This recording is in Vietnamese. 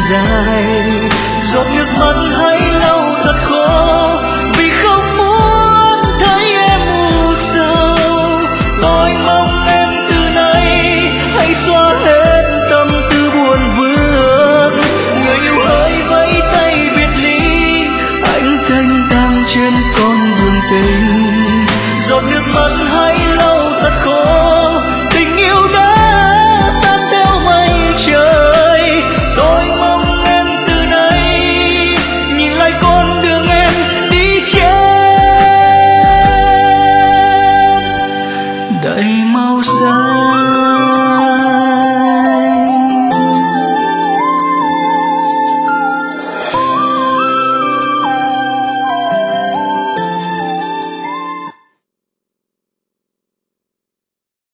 dài. Giọt nước mắt hãy lau thật khô vì không muốn thấy em u sầu. Tôi mong em từ nay hãy xóa hết tâm tư buồn vương. Người yêu hỡi vẫy tay biệt ly, anh thanh thang trên con đường tình. Giọt nước mắt hãy lau thật khô, tình yêu đã tan theo mây trời. Tôi mong em từ nay nhìn lại con đường em đi trên đầy màu xanh.